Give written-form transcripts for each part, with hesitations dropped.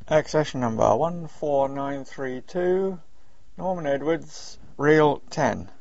Accession number 14932, Norman Edwards, reel 10.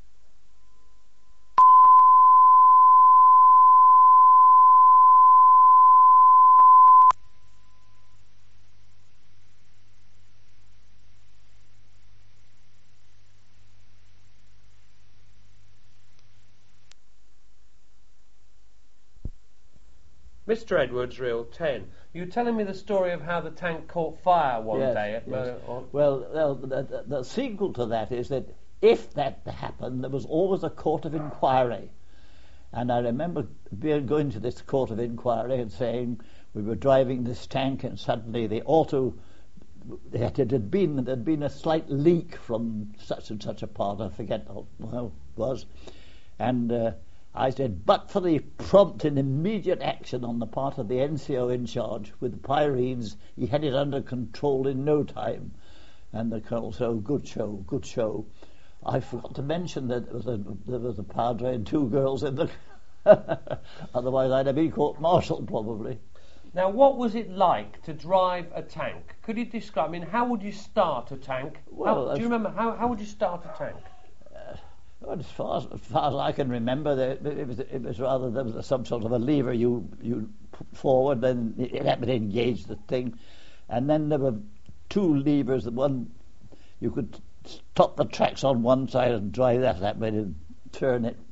Mr. Edwards, reel 10. You were telling me the story of how the tank caught fire one day. Well, the sequel to that is that if that happened, there was always a court of inquiry. And I remember going to this court of inquiry and saying we were driving this tank and suddenly the auto, there'd been a slight leak from such and such a part, I forget how it was. And I said, but for the prompt and immediate action on the part of the NCO in charge with the Pyrenes, he had it under control in no time. And the colonel said, good show. I forgot to mention that there was a padre and two girls in the... Otherwise I'd have been court-martialed probably. Now, what was it like to drive a tank? Could you describe, how would you start a tank? Well, do you remember, how would you start a tank? Well, as far as I can remember, it was rather there was some sort of a lever you put forward, then that would engage the thing, and then there were two levers. The one you could stop the tracks on one side and drive that way and turn it.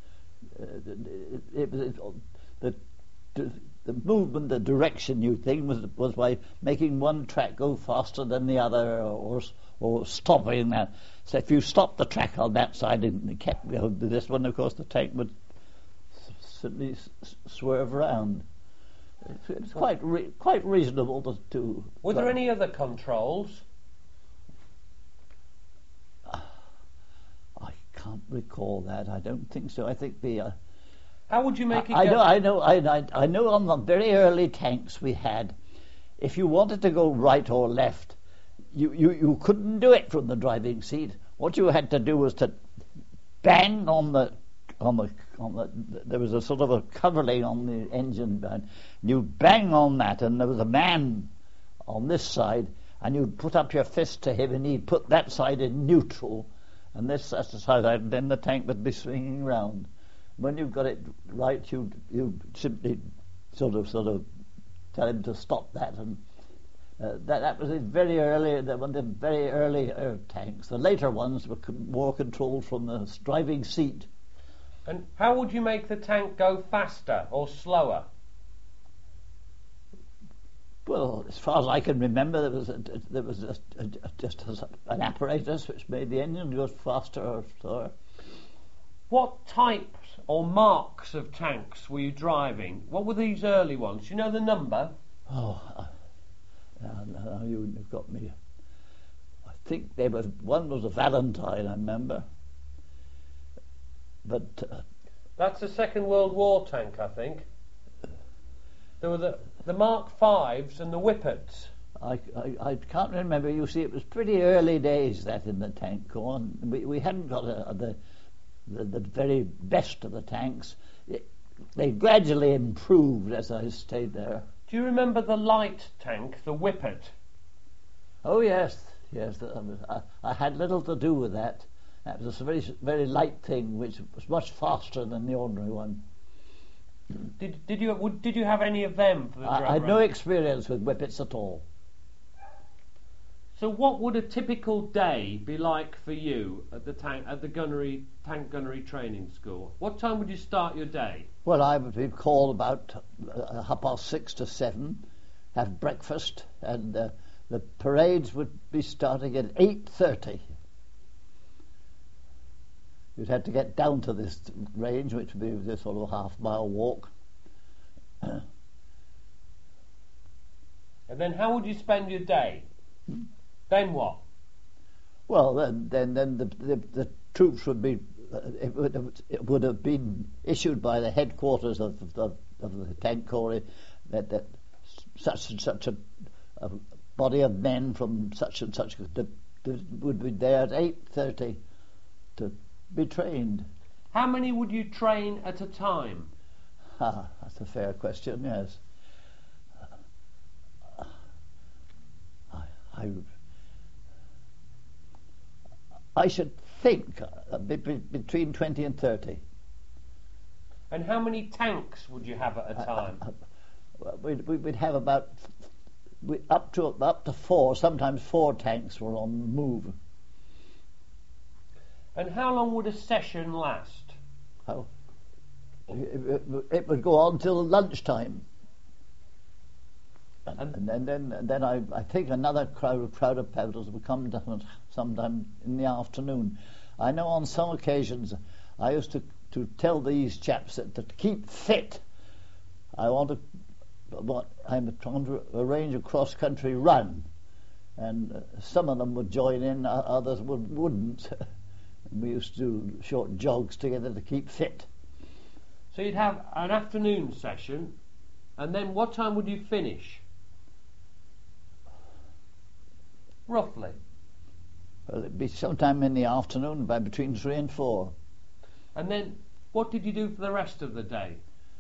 The movement, the direction you think was by making one track go faster than the other, or stopping that. So if you stopped the track on that side and kept going to this one, of course the tank would simply swerve around. It's quite reasonable to do. Were there any other controls? I can't recall that. I don't think so. I think the. How would you make it go? I know. On the very early tanks we had, if you wanted to go right or left, you couldn't do it from the driving seat. What you had to do was to bang on the there was a sort of a covering on the engine behind. You bang on that, and there was a man on this side, and you'd put up your fist to him, and he'd put that side in neutral, and that's the side, and then the tank would be swinging round. When you've got it right, you simply sort of tell him to stop that, and that was very early. One of the very early tanks. The later ones were more controlled from the driving seat. And how would you make the tank go faster or slower? Well, as far as I can remember, there was just an apparatus which made the engine go faster or slower. What types or marks of tanks were you driving? What were these early ones? Do you know the number? Now you've got me. I think one was a Valentine, I remember. But that's a Second World War tank, I think. There were the Mark V's and the Whippets. I can't remember. You see, it was pretty early days that in the tank corps. We hadn't got the very best of the tanks. They gradually improved as I stayed there. Do you remember the light tank, the Whippet? Oh yes. I had little to do with that. That was a very, very light thing, which was much faster than the ordinary one. Did you have any of them for the drive? I had no experience with Whippets at all. So what would a typical day be like for you at the tank gunnery training school? What time would you start your day? Well, I would be called about 6:30 to 7, have breakfast, and the parades would be starting at 8:30. You'd have to get down to this range, which would be this sort of half-mile walk. And then how would you spend your day? Then what? Well, then the troops would be. It would have been issued by the headquarters of the tank corps that such and such a body of men from such and such would be there at 8:30 to be trained. How many would you train at a time? That's a fair question. Yes. I should think between 20 and 30. And how many tanks would you have at a time? We'd have about up to 4. Sometimes 4 tanks were on the move. And how long would a session last? Oh, it would go on till lunchtime. And then I think another crowd of paddlers would come down sometime in the afternoon. I know on some occasions I used to tell these chaps that to keep fit, I'm trying to arrange a cross-country run, and some of them would join in, others wouldn't. We used to do short jogs together to keep fit. So you'd have an afternoon session, and then what time would you finish? Roughly. Well, it'd be sometime in the afternoon, by between 3 and 4. And then what did you do for the rest of the day?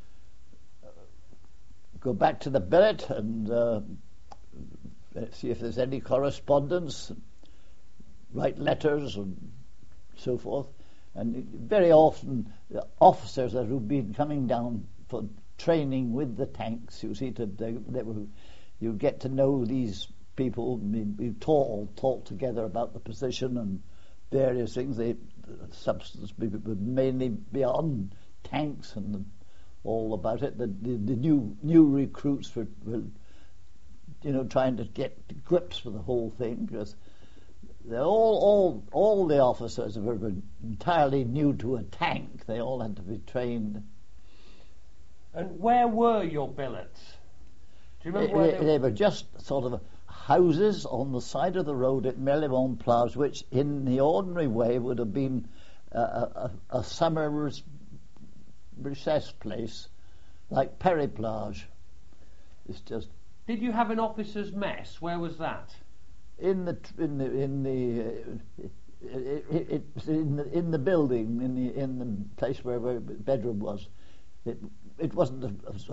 Go back to the billet and see if there's any correspondence, write letters and so forth. And very often the officers that who've been coming down for training with the tanks, you see, you get to know these people. We talk together about the position and various things. The substance would mainly be on tanks and all about it. The new recruits were trying to get to grips with the whole thing, because all the officers were entirely new to a tank. They all had to be trained. And where were your billets? Do you remember where they were? Just sort of houses on the side of the road at Merlimont Plage, which in the ordinary way would have been a summer recess place, like Periplage. It's just. Did you have an officers' mess? Where was that? In the building, in the place where the bedroom was. It wasn't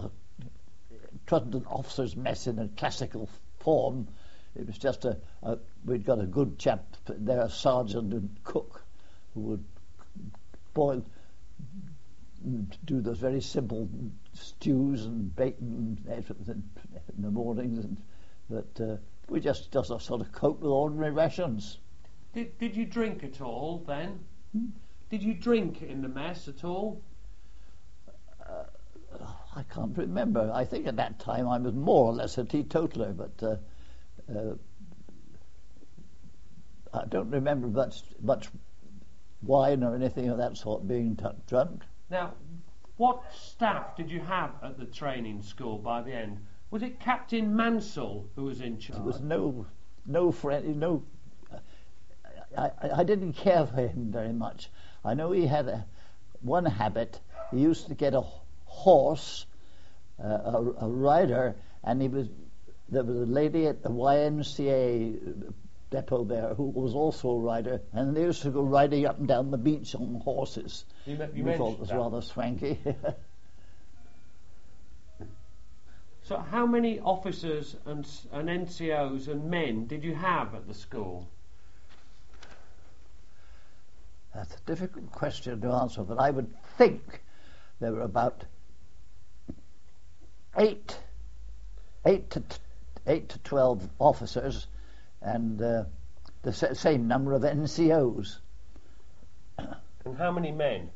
an officer's mess in a classical form. It was just we'd got a good chap there, a sergeant and cook, who would do those very simple stews and bacon in the mornings, but we just sort of cope with ordinary rations. Did you drink at all then? Did you drink in the mess at all? I can't remember. I think at that time I was more or less a teetotaler, but I don't remember much wine or anything of that sort being drunk. Now, what staff did you have at the training school by the end? Was it Captain Mansell who was in charge? There was no friend, I didn't care for him very much. I know he had one habit. He used to get a horse, a rider, and there was a lady at the YMCA depot there who was also a rider, and they used to go riding up and down the beach on horses. You thought it was rather swanky. So how many officers and NCOs and men did you have at the school? That's a difficult question to answer, but I would think there were about 8 to 12 officers and the same number of NCOs. And how many men?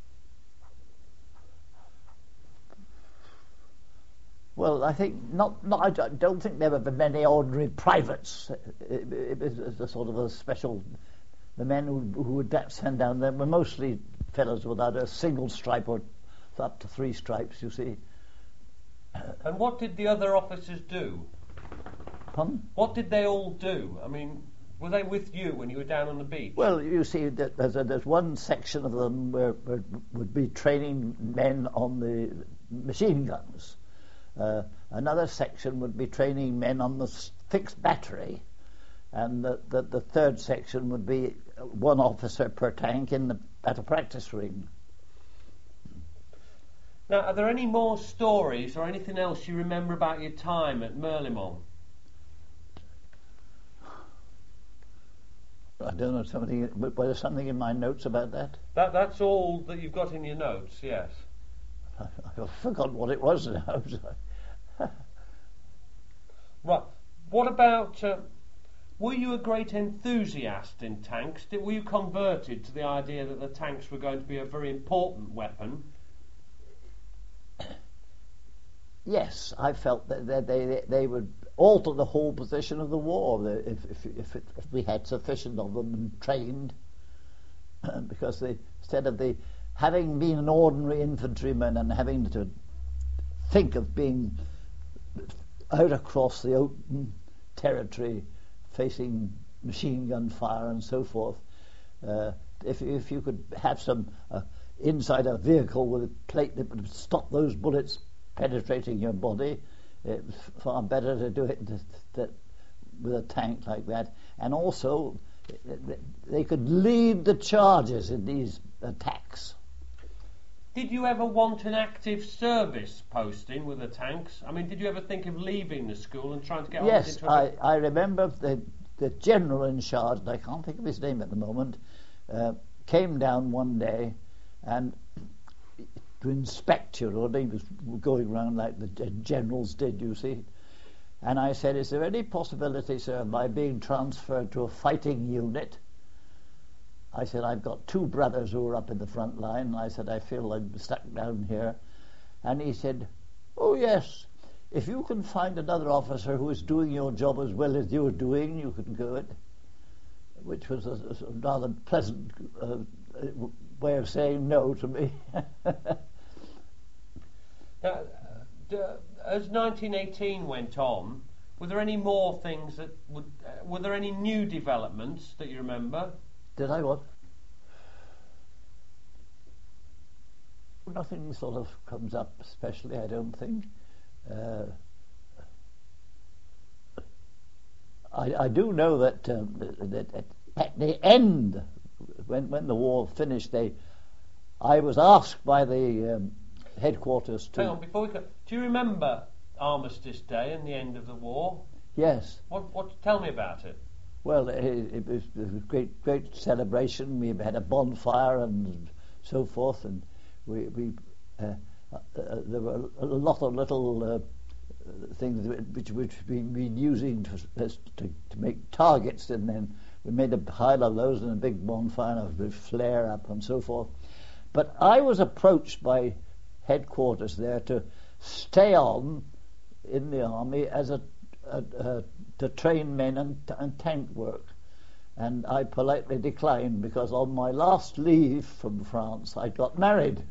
Well, I think I don't think there were many ordinary privates. It was a sort of a special. The men who would send down there were mostly fellows without a single stripe or up to 3 stripes, you see. And what did the other officers do? Pardon? What did they all do? I mean, were they with you when you were down on the beach? Well, you see, there's one section of them where would be training men on the machine guns. Another section would be training men on the fixed battery, and the third section would be one officer per tank in the battle practice ring. Now, are there any more stories or anything else you remember about your time at Merlimont? I don't know something. Was there something in my notes about that? That's all that you've got in your notes, yes. I've forgotten what it was now. Right. What about... were you a great enthusiast in tanks? Were you converted to the idea that the tanks were going to be a very important weapon? Yes, I felt that they would alter the whole position of the war if we had sufficient of them and trained, because instead of having been an ordinary infantryman and having to think of being out across the open territory facing machine gun fire and so forth, if you could have some inside a vehicle with a plate that would stop those bullets penetrating your body, it was far better to do it with a tank like that. And also, they could lead the charges in these attacks. Did you ever want an active service posting with the tanks? I mean, did you ever think of leaving the school and trying to get Yes, into a... I remember the general in charge, and I can't think of his name at the moment, came down one day and to inspect you, he was going around like the generals did, you see. And I said, is there any possibility, sir, of my being transferred to a fighting unit? I said, I've got two brothers who are up in the front line, and I said, I feel I'm stuck down here. And he said, oh yes, if you can find another officer who is doing your job as well as you're doing, you can go it. Which was a rather pleasant way of saying no to me. As 1918 went on, were there any more things that were there any new developments that you remember? Did I what? Nothing sort of comes up especially, I don't think. I do know that at the end, when the war finished, I was asked by the headquarters to... Hang on, before we go, do you remember Armistice Day and the end of the war? Yes. Tell me about it. Well, it was a great celebration. We had a bonfire and so forth, and there were a lot of little things which we've been using to make targets, and then we made a pile of those and a big bonfire and a big flare up and so forth. But I was approached by headquarters there to stay on in the army as to train men and tank work, and I politely declined because on my last leave from France I got married.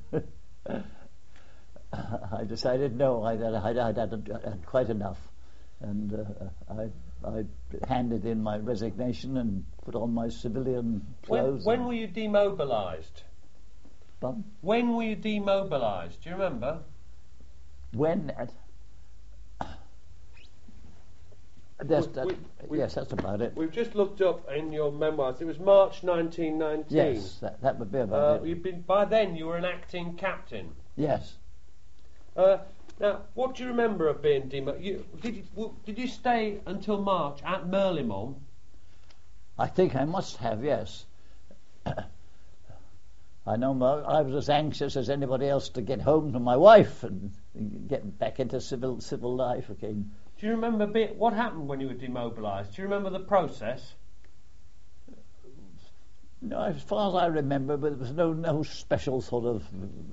I decided no, I'd had quite enough, and I handed in my resignation and put on my civilian clothes. When were you demobilised? Pardon? When were you demobilised? Do you remember? When? Yes, that's about it. We've just looked up in your memoirs. It was March 1919. Yes, that would be about it. By then you were an acting captain. Yes. Now, what do you remember of being demobilised? Did you stay until March at Merlimont? I think I must have, yes. I know I was as anxious as anybody else to get home to my wife and get back into civil life again. Do you remember what happened when you were demobilised? Do you remember the process? No, as far as I remember, but there was no special sort of...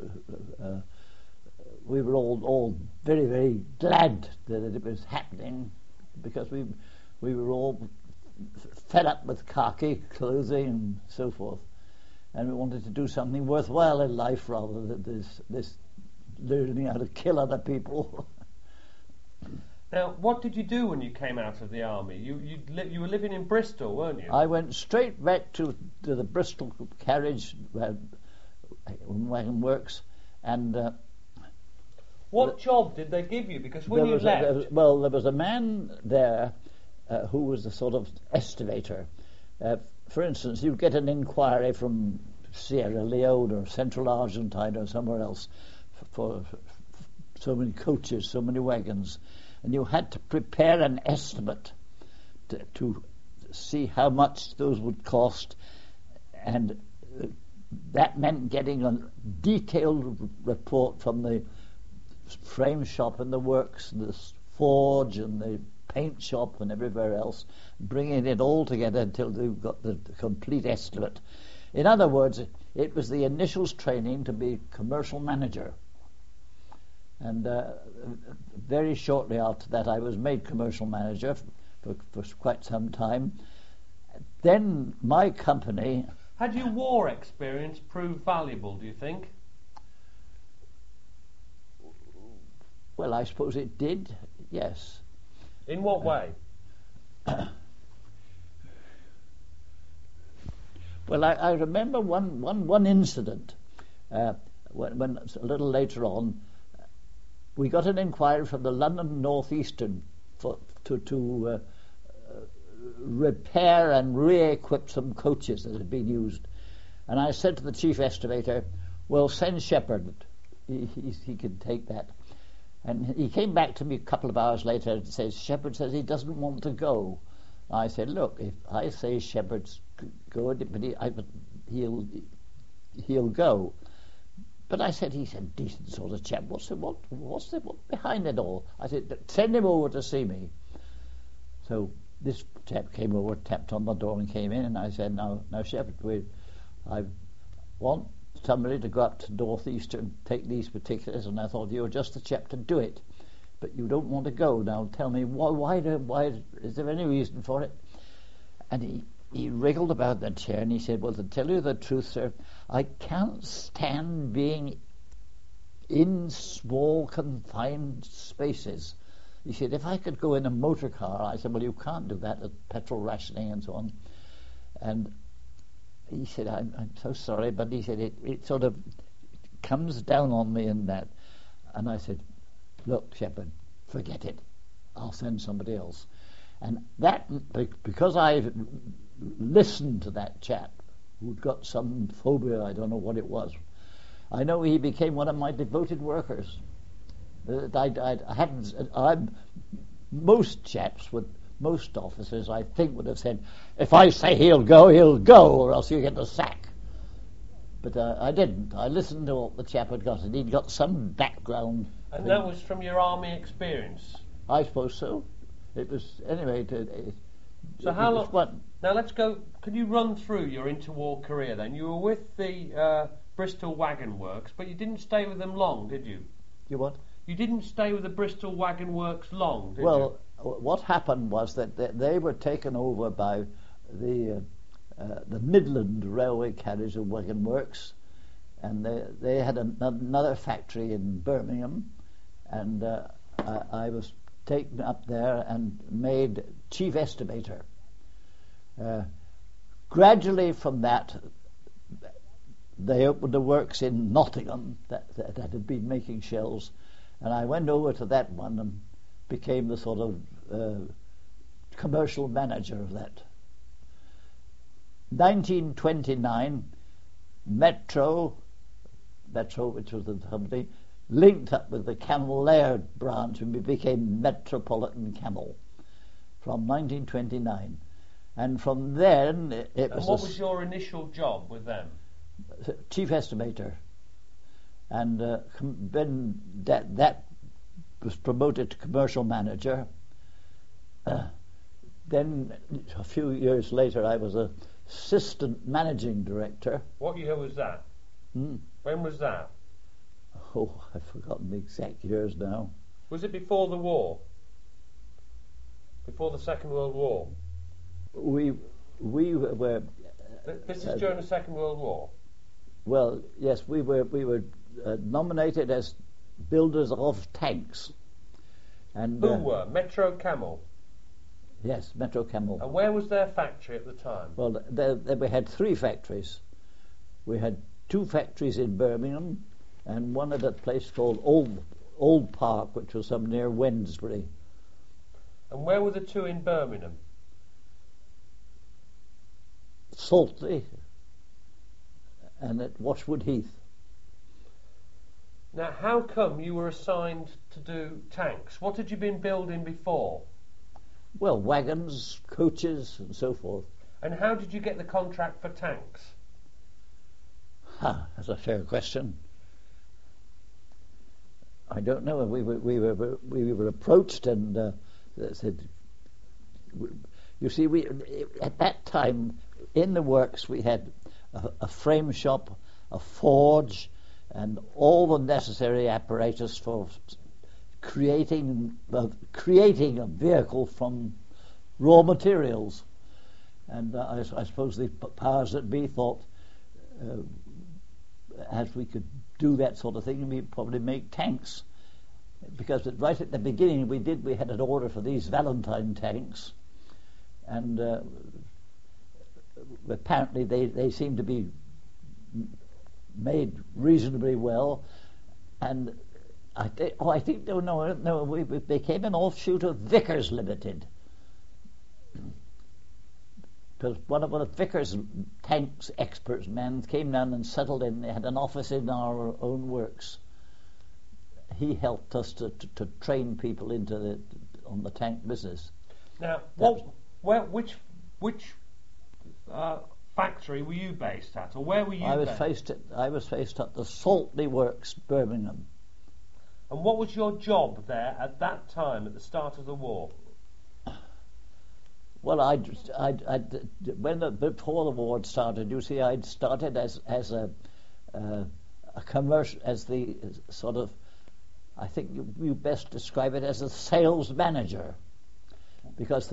we were all very, very glad that it was happening, because we were all fed up with khaki clothing and so forth, and we wanted to do something worthwhile in life rather than this learning how to kill other people. Now, what did you do when you came out of the army? You were living in Bristol, weren't you? I went straight back to the Bristol carriage wagon works, and what job did they give you? Because when you left... there was a man there who was a sort of estimator. For instance, you'd get an inquiry from Sierra Leone or Central Argentine or somewhere else for so many coaches, so many wagons, and you had to prepare an estimate to see how much those would cost, and that meant getting a detailed report from the frame shop and the works, and the forge and the paint shop and everywhere else, bringing it all together until we've got the complete estimate. In other words, it was the initials training to be commercial manager. And very shortly after that, I was made commercial manager for quite some time. Then my company... Had your war experience proved valuable, do you think? Well, I suppose it did, yes. In what way? Well, I remember one incident when a little later on, we got an inquiry from the London North Eastern to repair and re-equip some coaches that had been used. And I said to the chief estimator, well, send Shepherd. He can take that. And he came back to me a couple of hours later and says, Shepherd says he doesn't want to go. I said, look, if I say Shepherd's good, but he'll go. But I said, he's a decent sort of chap. What's behind it all? I said, send him over to see me. So this chap came over, tapped on the door and came in, and I said, now Shepherd, I want somebody to go up to North East and take these particulars, and I thought, you're just the chap to do it. But you don't want to go. Now tell me, why is there any reason for it? And he wriggled about the chair and he said, well, to tell you the truth, sir, I can't stand being in small, confined spaces. He said, if I could go in a motor car, I said, well, you can't do that, petrol rationing and so on. And he said, I'm so sorry, but he said, it sort of comes down on me in that. And I said, look, Shepherd, forget it. I'll send somebody else. And that, because I listened to that chap who'd got some phobia, I don't know what it was, I know he became one of my devoted workers. Most chaps would, most officers, I think, would have said, if I say he'll go, or else you get the sack. But I didn't. I listened to what the chap had got, and he'd got some background. And that was from your army experience? I suppose so. It was, anyway... So how long... Now let's go... Could you run through your interwar career then? You were with the Bristol Wagon Works, but you didn't stay with them long, did you? You what? You didn't stay with the Bristol Wagon Works long, did you? Well, what happened was that they were taken over by the Midland Railway Carriage and Wagon Works, and they had another factory in Birmingham, and I was taken up there and made chief estimator. Gradually from that, they opened the works in Nottingham that had been making shells, and I went over to that one and became the sort of commercial manager of that. 1929, Metro, which was the company, linked up with the Camel Laird branch, and we became Metropolitan Camel from 1929. And from then it was... And what was your initial job with them? Chief estimator. And then that was promoted to commercial manager. Then a few years later I was assistant managing director. What year was that? When was that? Oh, I've forgotten the exact years now. Was it before the war? Before the Second World War? We were... This is during the Second World War? Well, yes, we were nominated as builders of tanks. And who were? Metro Camel? Yes, Metro Camel. And where was their factory at the time? Well, we had 3 factories. We had 2 factories in Birmingham and one at a place called Old Park, which was up near Wednesbury. And where were the 2 in Birmingham? Saltley and at Washwood Heath. Now, how come you were assigned to do tanks? What had you been building before? Well, wagons, coaches, and so forth. And how did you get the contract for tanks? That's a fair question. I don't know. We were approached and said, you see, we at that time in the works we had a frame shop, a forge, and all the necessary apparatus for creating a vehicle from raw materials. And I suppose the powers that be thought, as we could do that sort of thing, we'd probably make tanks. Because right at the beginning we had an order for these Valentine tanks, and apparently they seemed to be made reasonably well, and I think they became an offshoot of Vickers Limited, because one of the Vickers tanks experts men came down and settled in. They had an office in our own works. He helped us to train people on the tank business. Now, which factory were you based at, or where were you based? I was based at the Saltley Works, Birmingham. And what was your job there at that time, at the start of the war? Well, before the war started, you see, I'd started as a commercial, as the sort of, I think you best describe it as a sales manager, because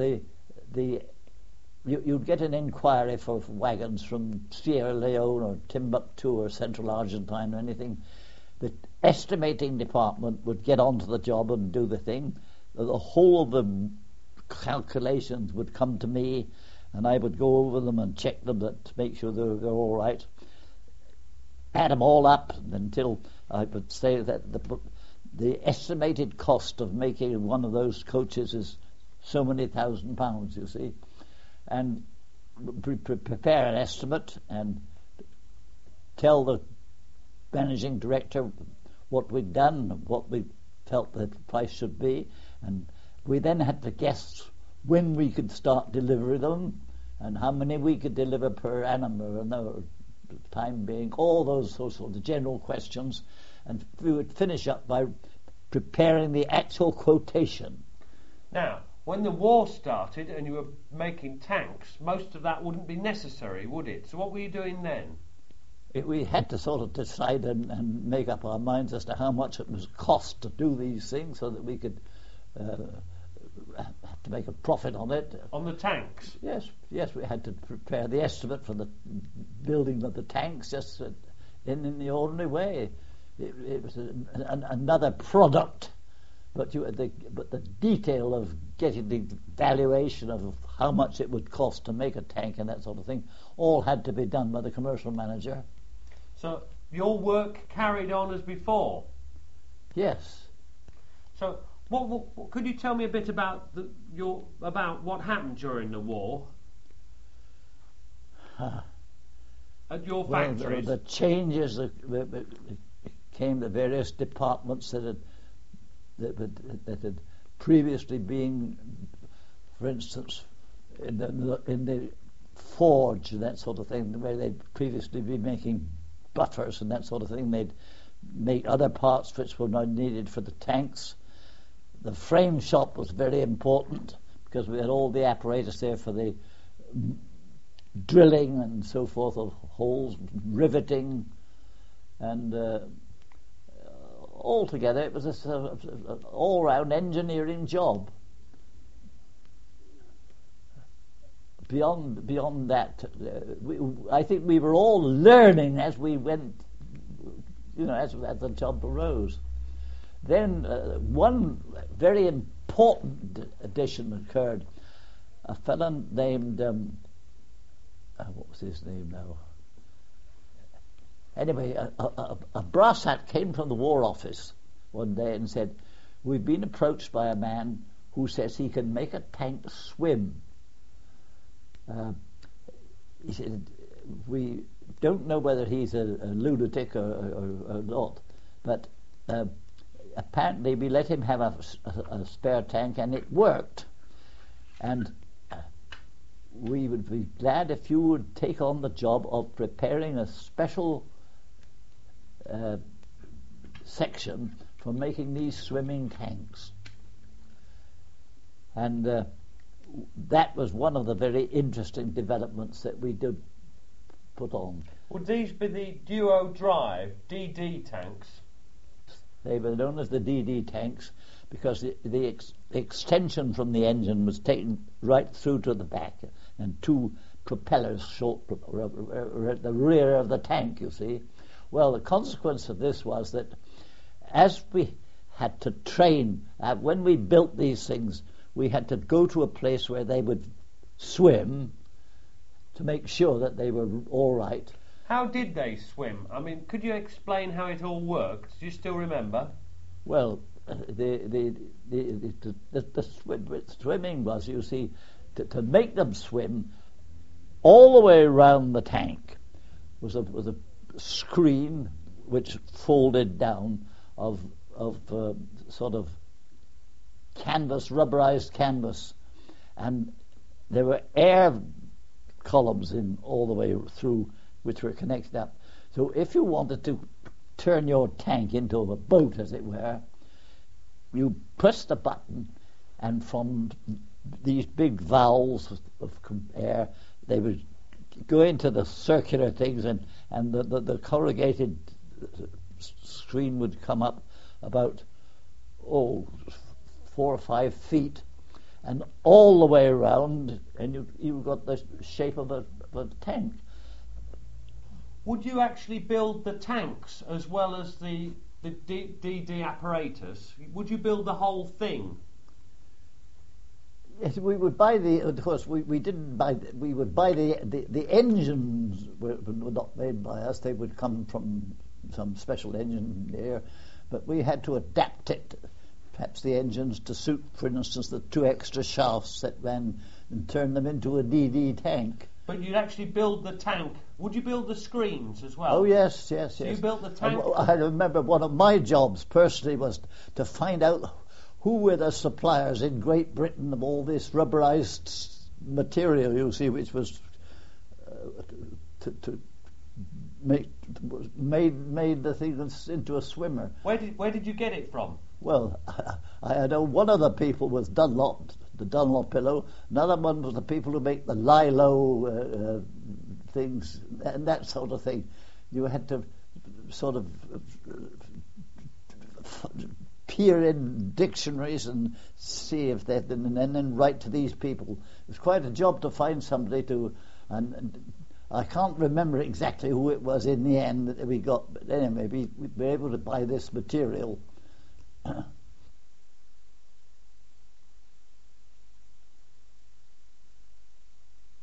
you'd get an inquiry for wagons from Sierra Leone or Timbuktu or Central Argentine or anything. The estimating department would get onto the job and do the thing. The whole of the calculations would come to me, and I would go over them and check them to make sure they're all right. Add them all up until I would say that the estimated cost of making one of those coaches is so many £1,000, you see, and prepare an estimate and tell the managing director what we'd done, what we felt the price should be, and we then had to guess when we could start delivering them and how many we could deliver per annum or another time being, all those sorts of general questions, and we would finish up by preparing the actual quotation. Now, when the war started and you were making tanks, most of that wouldn't be necessary, would it? So what were you doing then? We had to sort of decide and make up our minds as to how much it was cost to do these things so that we could have to make a profit on it. On the tanks? Yes, we had to prepare the estimate for the building of the tanks just in the ordinary way. It was another product, but the detail of getting the valuation of how much it would cost to make a tank and that sort of thing all had to be done by the commercial manager. So your work carried on as before? Yes. So what could you tell me a bit about what happened during the war at your factories? The changes that came, the various departments that had previously been, for instance, in the forge, that sort of thing, where they'd previously been making buffers and that sort of thing. They'd make other parts which were not needed for the tanks. The frame shop was very important because we had all the apparatus there for the drilling and so forth of holes, riveting, and altogether it was an all-round engineering job. Beyond that, I think we were all learning as we went, as the job arose. Then one very important addition occurred. A fellow named, what was his name now? Anyway, a brass hat came from the War Office one day and said, "We've been approached by a man who says he can make a tank swim." He said, "We don't know whether he's a lunatic or not, but apparently we let him have a spare tank and it worked. And we would be glad if you would take on the job of preparing a special section for making these swimming tanks. And that was one of the very interesting developments that we did put on. Would these be the Duo Drive DD tanks? They were known as the DD tanks because the extension from the engine was taken right through to the back, and two propellers were at the rear of the tank, you see. Well, the consequence of this was that as we had to train, when we built these things, we had to go to a place where they would swim to make sure that they were all right. How did they swim? I mean, could you explain how it all worked? Do you still remember? Well, the swimming was, you see, to make them swim all the way around the tank was a screen which folded down of sort of canvas, rubberized canvas, and there were air columns in all the way through which were connected up. So if you wanted to turn your tank into a boat, as it were, you pressed the button, and from these big valves of air, they would go into the circular things, and the corrugated screen would come up about 4 or 5 feet, and all the way around, and you got the shape of a tank. Would you actually build the tanks as well as the DD apparatus? Would you build the whole thing? Yes, we would buy of course we didn't buy, we would buy the engines were not made by us, they would come from some special engineer, but we had to adapt it, perhaps the engines to suit, for instance, the 2 extra shafts that ran, and turn them into a DD tank. But you'd actually build the tank. Would you build the screens as well? Oh, yes. So you built the tank? I remember one of my jobs personally was to find out who were the suppliers in Great Britain of all this rubberized material, you see, which was to made the thing into a swimmer. Where did you get it from? Well, I know one of the people was Dunlop, the Dunlop pillow. Another one was the people who make the Lilo things and that sort of thing. You had to sort of peer in dictionaries and see if they'd been, and then write to these people. It was quite a job to find somebody to, and I can't remember exactly who it was in the end that we got, but anyway, we were able to buy this material.